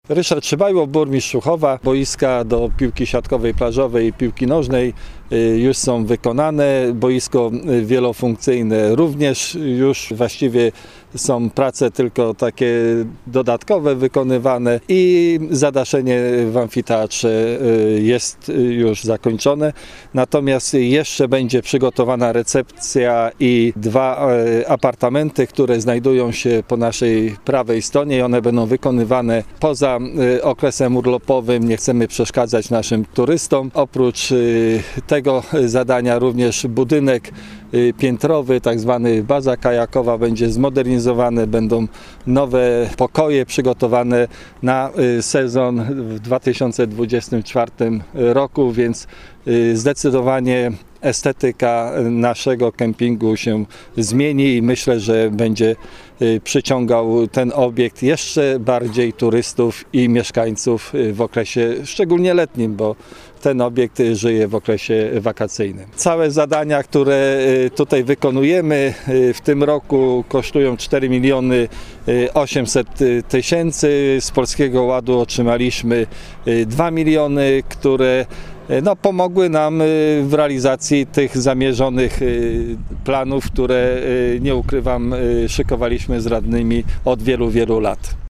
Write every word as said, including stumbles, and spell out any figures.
Ryszard Szybajło, burmistrz Szuchowa. Boiska do piłki siatkowej, plażowej i piłki nożnej już są wykonane. Boisko wielofunkcyjne również już właściwie są prace tylko takie dodatkowe wykonywane i zadaszenie w amfiteatrze jest już zakończone. Natomiast jeszcze będzie przygotowana recepcja i dwa apartamenty, które znajdują się po naszej prawej stronie i one będą wykonywane poza okresem urlopowym. Nie chcemy przeszkadzać naszym turystom. Oprócz tego zadania również budynek piętrowy, tak zwany baza kajakowa, będzie zmodernizowany, będą nowe pokoje przygotowane na sezon w dwa tysiące dwudziestym czwartym roku, więc zdecydowanie estetyka naszego kempingu się zmieni i myślę, że będzie przyciągał ten obiekt jeszcze bardziej turystów i mieszkańców w okresie szczególnie letnim, bo ten obiekt żyje w okresie wakacyjnym. Całe zadania, które tutaj wykonujemy w tym roku kosztują cztery miliony osiemset tysięcy. Z Polskiego Ładu otrzymaliśmy dwa miliony, które no, pomogły nam w realizacji tych zamierzonych planów, które, nie ukrywam, szykowaliśmy z radnymi od wielu, wielu lat.